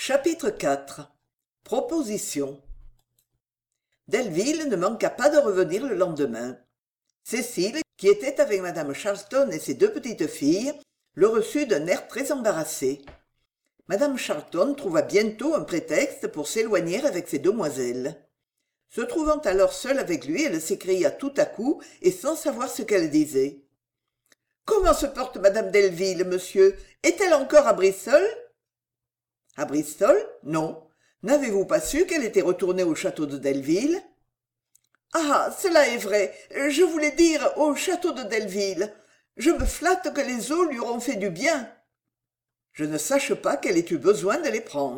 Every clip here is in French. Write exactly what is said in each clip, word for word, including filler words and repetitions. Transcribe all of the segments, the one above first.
Chapitre quatre. Proposition. Delvile ne manqua pas de revenir le lendemain. Cécile, qui était avec madame Charlton et ses deux petites filles, le reçut d'un air très embarrassé. madame Charlton trouva bientôt un prétexte pour s'éloigner avec ces demoiselles. Se trouvant alors seule avec lui, elle s'écria tout à coup et sans savoir ce qu'elle disait. « Comment se porte madame Delvile, monsieur? Est-elle encore à Bristol ?» « À Bristol? Non. N'avez-vous pas su qu'elle était retournée au château de Delville ?»« Ah, cela est vrai. Je voulais dire au château de Delville. Je me flatte que les eaux lui auront fait du bien. Je ne sache pas qu'elle ait eu besoin de les prendre. »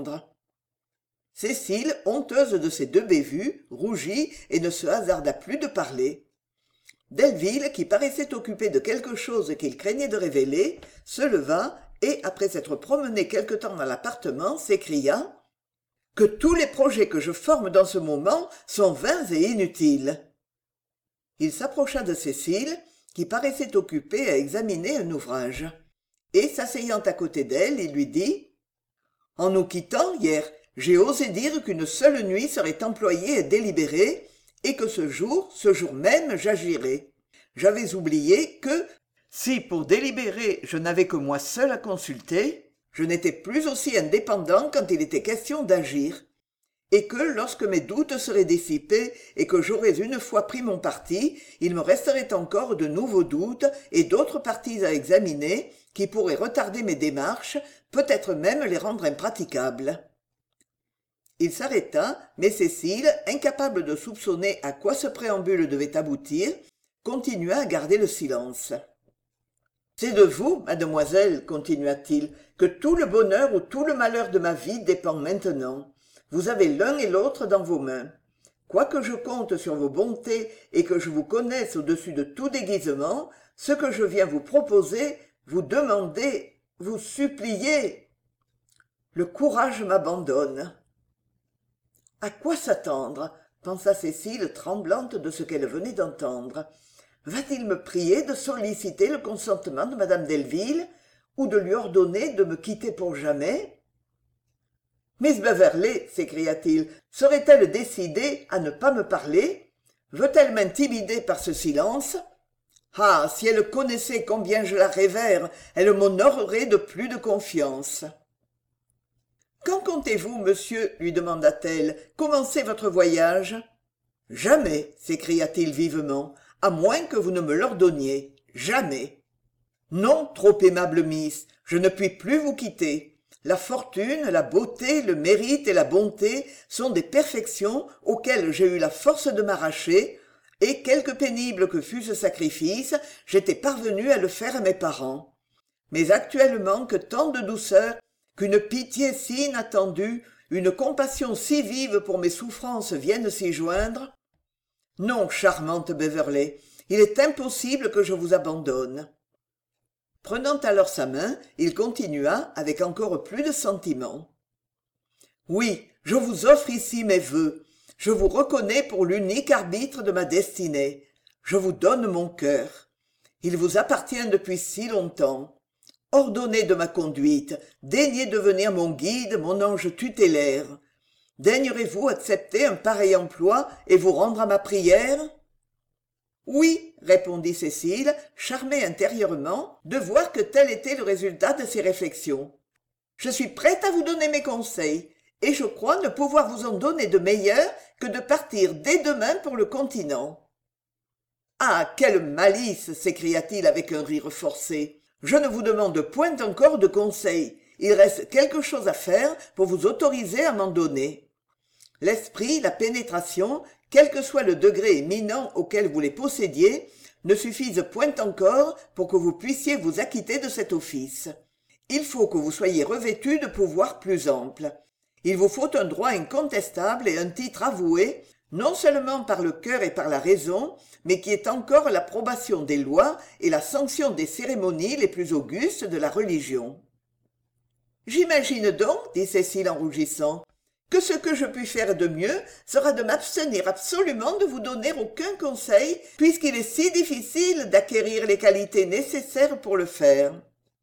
Cécile, honteuse de ses deux bévues, rougit et ne se hasarda plus de parler. Delville, qui paraissait occupé de quelque chose qu'il craignait de révéler, se leva et, après s'être promené quelque temps dans l'appartement, s'écria « Que tous les projets que je forme dans ce moment sont vains et inutiles !» Il s'approcha de Cécile, qui paraissait occupée à examiner un ouvrage. Et, s'asseyant à côté d'elle, il lui dit « En nous quittant hier, j'ai osé dire qu'une seule nuit serait employée et délibérée, et que ce jour, ce jour même, j'agirais. J'avais oublié que, si pour délibérer je n'avais que moi seul à consulter, je n'étais plus aussi indépendant quand il était question d'agir, et que lorsque mes doutes seraient dissipés et que j'aurais une fois pris mon parti, il me resterait encore de nouveaux doutes et d'autres partis à examiner qui pourraient retarder mes démarches, peut-être même les rendre impraticables. » Il s'arrêta, mais Cécile, incapable de soupçonner à quoi ce préambule devait aboutir, continua à garder le silence. « C'est de vous, mademoiselle, continua-t-il, que tout le bonheur ou tout le malheur de ma vie dépend maintenant. Vous avez l'un et l'autre dans vos mains. Quoique je compte sur vos bontés et que je vous connaisse au-dessus de tout déguisement, ce que je viens vous proposer, vous demander, vous supplier. Le courage m'abandonne. » À quoi s'attendre? Pensa Cécile, tremblante de ce qu'elle venait d'entendre. Va-t-il me prier de solliciter le consentement de madame Delville, ou de lui ordonner de me quitter pour jamais? Miss Beverley, s'écria-t-il, serait-elle décidée à ne pas me parler? Veut-elle m'intimider par ce silence? Ah, si elle connaissait combien je la révère, elle m'honorerait de plus de confiance. Quand comptez-vous, monsieur, lui demanda-t-elle, commencer votre voyage? Jamais, s'écria-t-il vivement, à moins que vous ne me l'ordonniez. Jamais. Non, trop aimable miss, je ne puis plus vous quitter. La fortune, la beauté, le mérite et la bonté sont des perfections auxquelles j'ai eu la force de m'arracher, et quelque pénible que fût ce sacrifice, j'étais parvenu à le faire à mes parents. Mais actuellement que tant de douceur, qu'une pitié si inattendue, une compassion si vive pour mes souffrances viennent s'y joindre? Non, charmante Beverley, il est impossible que je vous abandonne. Prenant alors sa main, il continua avec encore plus de sentiment. Oui, je vous offre ici mes vœux. Je vous reconnais pour l'unique arbitre de ma destinée. Je vous donne mon cœur. Il vous appartient depuis si longtemps. Ordonnez de ma conduite, daignez devenir mon guide, mon ange tutélaire. Daignerez-vous accepter un pareil emploi et vous rendre à ma prière? Oui, répondit Cécile, charmée intérieurement de voir que tel était le résultat de ses réflexions. Je suis prête à vous donner mes conseils, et je crois ne pouvoir vous en donner de meilleurs que de partir dès demain pour le continent. Ah, quelle malice! S'écria-t-il avec un rire forcé. Je ne vous demande point encore de conseils. Il reste quelque chose à faire pour vous autoriser à m'en donner. L'esprit, la pénétration, quel que soit le degré éminent auquel vous les possédiez, ne suffisent point encore pour que vous puissiez vous acquitter de cet office. Il faut que vous soyez revêtu de pouvoirs plus amples. Il vous faut un droit incontestable et un titre avoué, non seulement par le cœur et par la raison, mais qui est encore l'approbation des lois et la sanction des cérémonies les plus augustes de la religion. « J'imagine donc, dit Cécile en rougissant, que ce que je puis faire de mieux sera de m'abstenir absolument de vous donner aucun conseil, puisqu'il est si difficile d'acquérir les qualités nécessaires pour le faire. »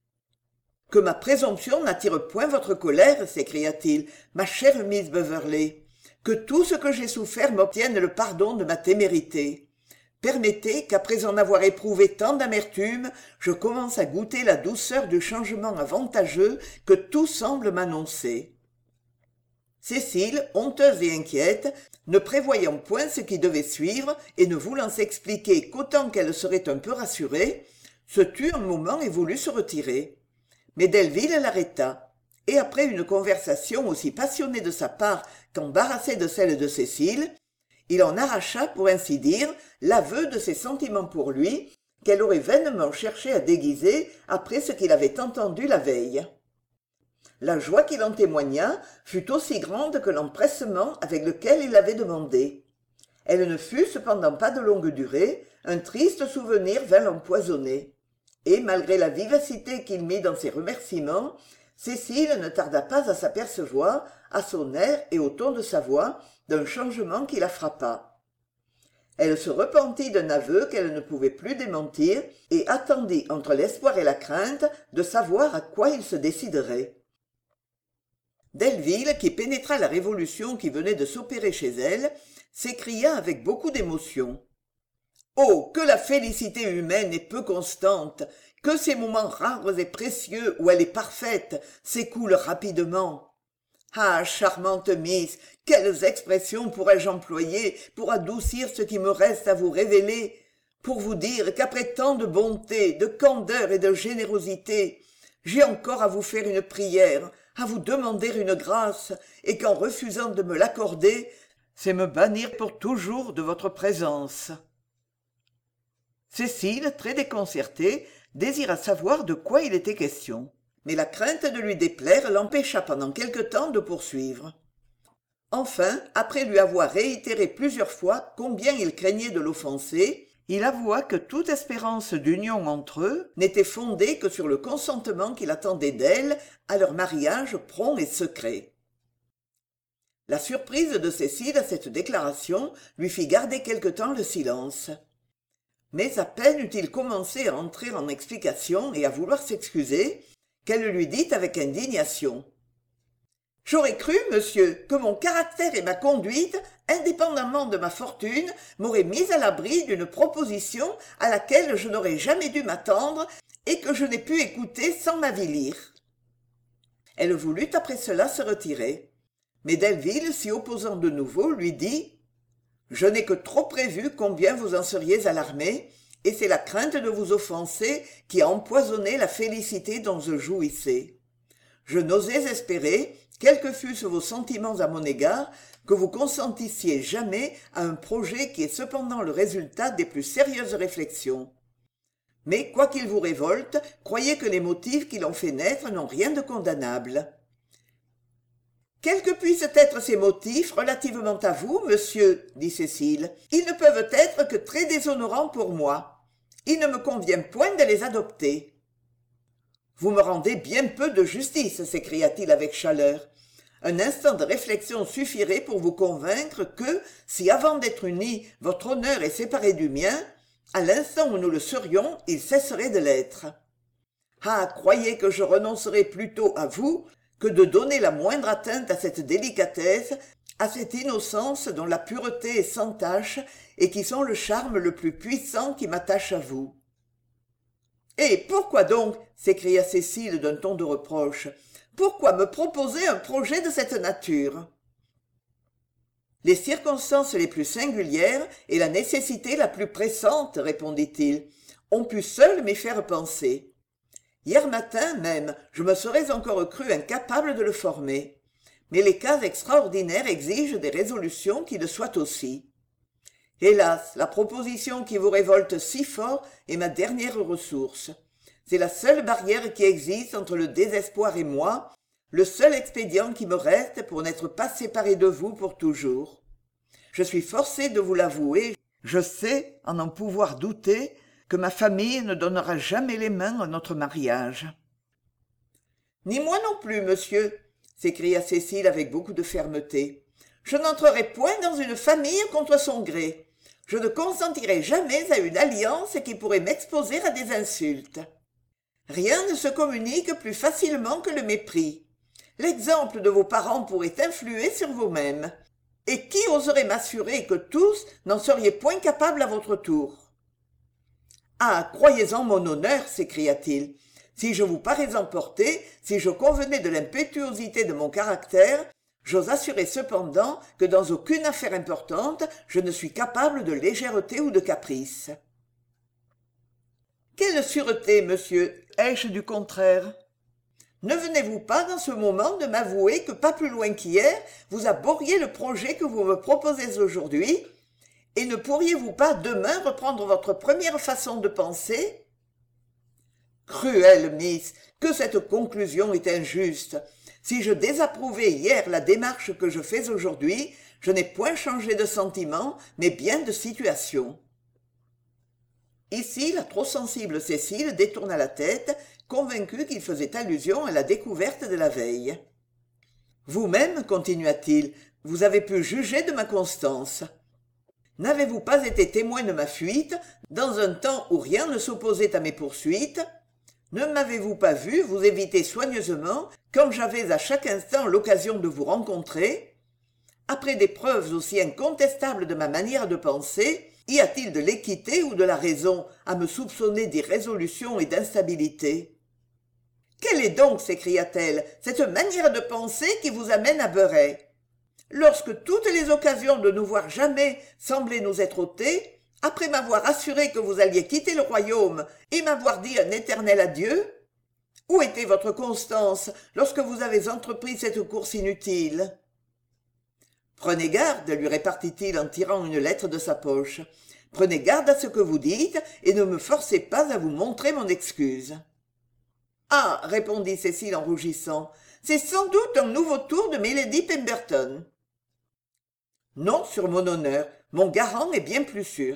Que ma présomption n'attire point votre colère, s'écria-t-il, ma chère Miss Beverley. Que tout ce que j'ai souffert m'obtienne le pardon de ma témérité. Permettez qu'après en avoir éprouvé tant d'amertume, je commence à goûter la douceur du changement avantageux que tout semble m'annoncer. Cécile, honteuse et inquiète, ne prévoyant point ce qui devait suivre et ne voulant s'expliquer qu'autant qu'elle serait un peu rassurée, se tut un moment et voulut se retirer. Mais Delville l'arrêta, et après une conversation aussi passionnée de sa part qu'embarrassée de celle de Cécile, il en arracha, pour ainsi dire, l'aveu de ses sentiments pour lui, qu'elle aurait vainement cherché à déguiser après ce qu'il avait entendu la veille. La joie qu'il en témoigna fut aussi grande que l'empressement avec lequel il l'avait demandé. Elle ne fut cependant pas de longue durée, un triste souvenir vint l'empoisonner. Et malgré la vivacité qu'il mit dans ses remerciements, Cécile ne tarda pas à s'apercevoir, à son air et au ton de sa voix, d'un changement qui la frappa. Elle se repentit d'un aveu qu'elle ne pouvait plus démentir et attendit entre l'espoir et la crainte de savoir à quoi il se déciderait. Delville, qui pénétra la révolution qui venait de s'opérer chez elle, s'écria avec beaucoup d'émotion. « Oh, que la félicité humaine est peu constante, que ces moments rares et précieux où elle est parfaite s'écoulent rapidement. Ah, charmante Miss, quelles expressions pourrais-je employer pour adoucir ce qui me reste à vous révéler, pour vous dire qu'après tant de bonté, de candeur et de générosité, j'ai encore à vous faire une prière, à vous demander une grâce, et qu'en refusant de me l'accorder, c'est me bannir pour toujours de votre présence. » Cécile, très déconcertée, désira savoir de quoi il était question, mais la crainte de lui déplaire l'empêcha pendant quelque temps de poursuivre. Enfin, après lui avoir réitéré plusieurs fois combien il craignait de l'offenser, il avoua que toute espérance d'union entre eux n'était fondée que sur le consentement qu'il attendait d'elle à leur mariage prompt et secret. La surprise de Cécile à cette déclaration lui fit garder quelque temps le silence. Mais à peine eut-il commencé à entrer en explication et à vouloir s'excuser, qu'elle lui dit avec indignation. « J'aurais cru, monsieur, que mon caractère et ma conduite, indépendamment de ma fortune, m'auraient mis à l'abri d'une proposition à laquelle je n'aurais jamais dû m'attendre et que je n'ai pu écouter sans m'avilir. » Elle voulut après cela se retirer. Mais Delville, s'y opposant de nouveau, lui dit « Je n'ai que trop prévu combien vous en seriez alarmé, et c'est la crainte de vous offenser qui a empoisonné la félicité dont je jouissais. Je n'osais espérer, quels que fussent vos sentiments à mon égard, que vous consentissiez jamais à un projet qui est cependant le résultat des plus sérieuses réflexions. Mais, quoi qu'il vous révolte, croyez que les motifs qui l'ont fait naître n'ont rien de condamnable. Quels que puissent être ces motifs relativement à vous, monsieur, dit Cécile, ils ne peuvent être que très déshonorants pour moi. Il ne me convient point de les adopter. Vous me rendez bien peu de justice, s'écria-t-il avec chaleur. Un instant de réflexion suffirait pour vous convaincre que, si avant d'être unis, votre honneur est séparé du mien, à l'instant où nous le serions, il cesserait de l'être. Ah, croyez que je renoncerai plutôt à vous que de donner la moindre atteinte à cette délicatesse, à cette innocence dont la pureté est sans tache et qui sont le charme le plus puissant qui m'attache à vous. « Et pourquoi donc, s'écria Cécile d'un ton de reproche, pourquoi me proposer un projet de cette nature ? Les circonstances les plus singulières et la nécessité la plus pressante, répondit-il, ont pu seules m'y faire penser. Hier matin même, je me serais encore cru incapable de le former. Mais les cas extraordinaires exigent des résolutions qui le soient aussi. Hélas, la proposition qui vous révolte si fort est ma dernière ressource. C'est la seule barrière qui existe entre le désespoir et moi, le seul expédient qui me reste pour n'être pas séparé de vous pour toujours. Je suis forcé de vous l'avouer, je sais, en en pouvoir douter, que ma famille ne donnera jamais les mains à notre mariage. « Ni moi non plus, monsieur, » s'écria Cécile avec beaucoup de fermeté. « Je n'entrerai point dans une famille contre son gré. Je ne consentirai jamais à une alliance qui pourrait m'exposer à des insultes. » Rien ne se communique plus facilement que le mépris. L'exemple de vos parents pourrait influer sur vous-même. Et qui oserait m'assurer que tous n'en seriez point capables à votre tour? Ah, croyez-en mon honneur, s'écria-t-il. Si je vous parais emporté, si je convenais de l'impétuosité de mon caractère, j'ose assurer cependant que dans aucune affaire importante, je ne suis capable de légèreté ou de caprice. Quelle sûreté, monsieur, ai-je du contraire? Ne venez-vous pas dans ce moment de m'avouer que pas plus loin qu'hier, vous abhorriez le projet que vous me proposez aujourd'hui, et ne pourriez-vous pas demain reprendre votre première façon de penser? Cruelle miss, que cette conclusion est injuste. Si je désapprouvais hier la démarche que je fais aujourd'hui, je n'ai point changé de sentiment, mais bien de situation. Ici, la trop sensible Cécile détourna la tête, convaincue qu'il faisait allusion à la découverte de la veille. Vous-même, continua-t-il, vous avez pu juger de ma constance. N'avez-vous pas été témoin de ma fuite, dans un temps où rien ne s'opposait à mes poursuites? Ne m'avez-vous pas vu vous éviter soigneusement, quand j'avais à chaque instant l'occasion de vous rencontrer? Après des preuves aussi incontestables de ma manière de penser, y a-t-il de l'équité ou de la raison à me soupçonner d'irrésolution et d'instabilité? Quelle est donc, s'écria-t-elle, cette manière de penser qui vous amène à Beuret? Lorsque toutes les occasions de nous voir jamais semblaient nous être ôtées, après m'avoir assuré que vous alliez quitter le royaume et m'avoir dit un éternel adieu? Où était votre constance lorsque vous avez entrepris cette course inutile? Prenez garde, lui répartit-il en tirant une lettre de sa poche. Prenez garde à ce que vous dites et ne me forcez pas à vous montrer mon excuse. Ah, répondit Cécile en rougissant, c'est sans doute un nouveau tour de Milady Pemberton. Non, sur mon honneur, mon garant est bien plus sûr.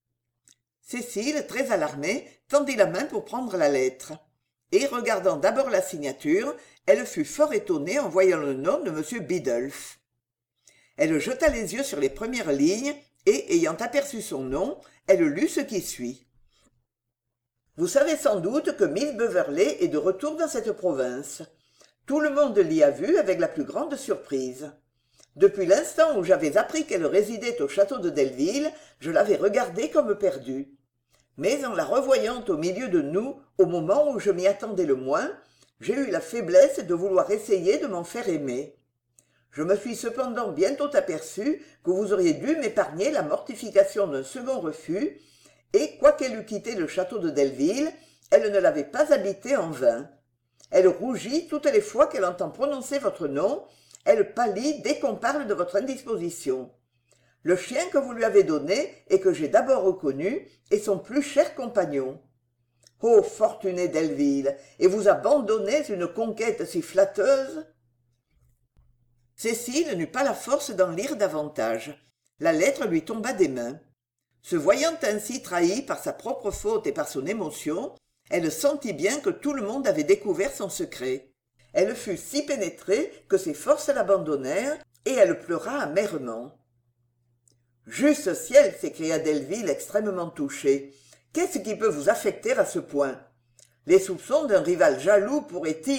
Cécile, très alarmée, tendit la main pour prendre la lettre. Et, regardant d'abord la signature, elle fut fort étonnée en voyant le nom de M. Biddulph. Elle jeta les yeux sur les premières lignes et, ayant aperçu son nom, elle lut ce qui suit. Vous savez sans doute que Miss Beverley est de retour dans cette province. Tout le monde l'y a vue avec la plus grande surprise. Depuis l'instant où j'avais appris qu'elle résidait au château de Delville, je l'avais regardée comme perdue. Mais en la revoyant au milieu de nous, au moment où je m'y attendais le moins, j'ai eu la faiblesse de vouloir essayer de m'en faire aimer. Je me suis cependant bientôt aperçu que vous auriez dû m'épargner la mortification d'un second refus, et, quoiqu'elle eût quitté le château de Delville, elle ne l'avait pas habité en vain. Elle rougit toutes les fois qu'elle entend prononcer votre nom, elle pâlit dès qu'on parle de votre indisposition. Le chien que vous lui avez donné et que j'ai d'abord reconnu est son plus cher compagnon. Ô fortuné Delville, et vous abandonnez une conquête si flatteuse? Cécile n'eut pas la force d'en lire davantage. La lettre lui tomba des mains. Se voyant ainsi trahie par sa propre faute et par son émotion, elle sentit bien que tout le monde avait découvert son secret. Elle fut si pénétrée que ses forces l'abandonnèrent, et elle pleura amèrement. « Juste ciel !» s'écria Delville extrêmement touché. « Qu'est-ce qui peut vous affecter à ce point? Les soupçons d'un rival jaloux pourraient-ils… »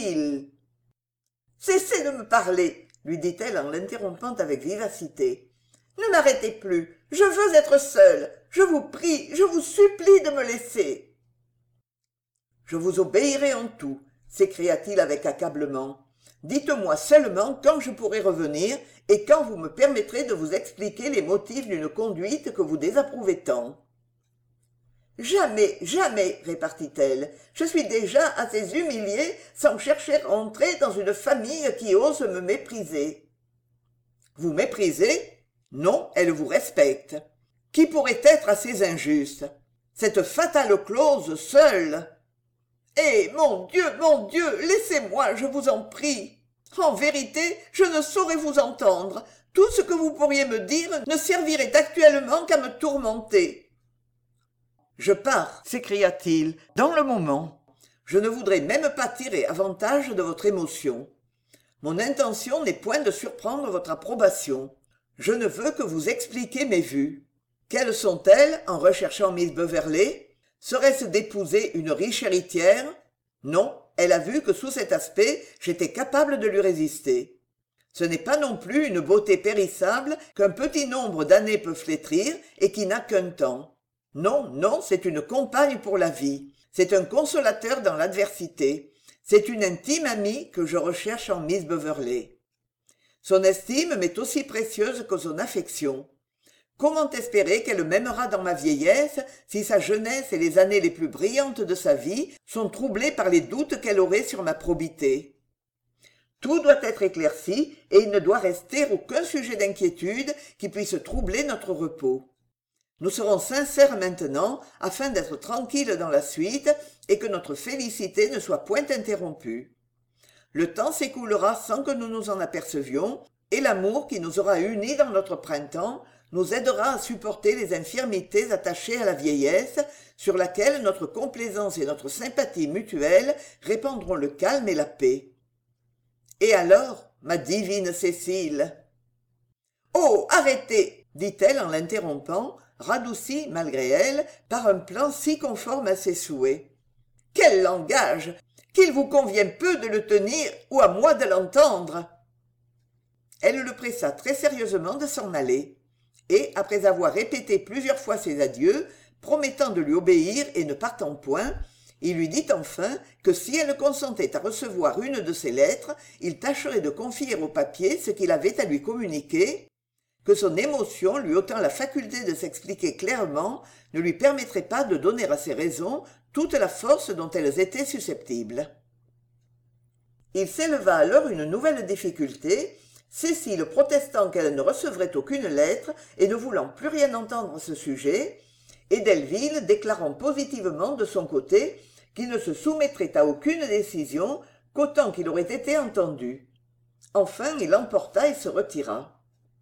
« Cessez de me parler !» lui dit-elle en l'interrompant avec vivacité. « Ne m'arrêtez plus, je veux être seule, je vous prie, je vous supplie de me laisser. »« Je vous obéirai en tout, » s'écria-t-il avec accablement. « Dites-moi seulement quand je pourrai revenir et quand vous me permettrez de vous expliquer les motifs d'une conduite que vous désapprouvez tant. »« Jamais, jamais, répartit-elle, je suis déjà assez humiliée sans chercher à entrer dans une famille qui ose me mépriser. »« Vous méprisez ? Non, elle vous respecte. Qui pourrait être assez injuste? Cette fatale clause seule. Eh, mon Dieu, mon Dieu, laissez-moi, je vous en prie. En vérité, je ne saurais vous entendre. Tout ce que vous pourriez me dire ne servirait actuellement qu'à me tourmenter. »« Je pars, s'écria-t-il, dans le moment. Je ne voudrais même pas tirer avantage de votre émotion. Mon intention n'est point de surprendre votre approbation. Je ne veux que vous expliquiez mes vues. Quelles sont-elles en recherchant Miss Beverley? Serait-ce d'épouser une riche héritière? Non, elle a vu que sous cet aspect j'étais capable de lui résister. Ce n'est pas non plus une beauté périssable qu'un petit nombre d'années peut flétrir et qui n'a qu'un temps. Non, non, c'est une compagne pour la vie. C'est un consolateur dans l'adversité. C'est une intime amie que je recherche en Miss Beverley. Son estime m'est aussi précieuse que son affection. Comment espérer qu'elle m'aimera dans ma vieillesse si sa jeunesse et les années les plus brillantes de sa vie sont troublées par les doutes qu'elle aurait sur ma probité? Tout doit être éclairci et il ne doit rester aucun sujet d'inquiétude qui puisse troubler notre repos. Nous serons sincères maintenant afin d'être tranquilles dans la suite et que notre félicité ne soit point interrompue. Le temps s'écoulera sans que nous nous en apercevions et l'amour qui nous aura unis dans notre printemps nous aidera à supporter les infirmités attachées à la vieillesse, sur laquelle notre complaisance et notre sympathie mutuelle répandront le calme et la paix. Et alors, ma divine Cécile? Oh, arrêtez, dit-elle en l'interrompant, radoucie, malgré elle, par un plan si conforme à ses souhaits. Quel langage! Qu'il vous convient peu de le tenir, ou à moi de l'entendre. Elle le pressa très sérieusement de s'en aller, et, après avoir répété plusieurs fois ses adieux, promettant de lui obéir et ne partant point, il lui dit enfin que si elle consentait à recevoir une de ses lettres, il tâcherait de confier au papier ce qu'il avait à lui communiquer, que son émotion, lui ôtant la faculté de s'expliquer clairement, ne lui permettrait pas de donner à ses raisons toute la force dont elles étaient susceptibles. Il s'éleva alors une nouvelle difficulté, Cécile protestant qu'elle ne recevrait aucune lettre et ne voulant plus rien entendre à ce sujet, et Delville déclarant positivement de son côté qu'il ne se soumettrait à aucune décision qu'autant qu'il aurait été entendu. Enfin, il l'emporta et se retira.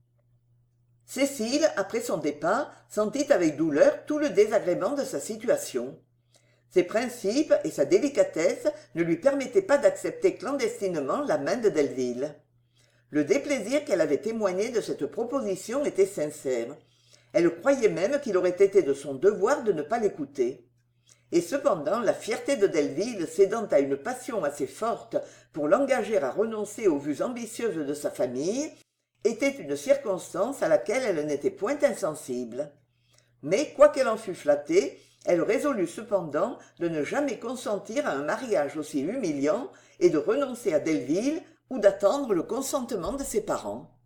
Cécile, après son départ, sentit avec douleur tout le désagrément de sa situation. Ses principes et sa délicatesse ne lui permettaient pas d'accepter clandestinement la main de Delville. Le déplaisir qu'elle avait témoigné de cette proposition était sincère. Elle croyait même qu'il aurait été de son devoir de ne pas l'écouter. Et cependant, la fierté de Delville, cédant à une passion assez forte pour l'engager à renoncer aux vues ambitieuses de sa famille, était une circonstance à laquelle elle n'était point insensible. Mais, quoiqu'elle en fût flattée, elle résolut cependant de ne jamais consentir à un mariage aussi humiliant et de renoncer à Delville ou d'attendre le consentement de ses parents.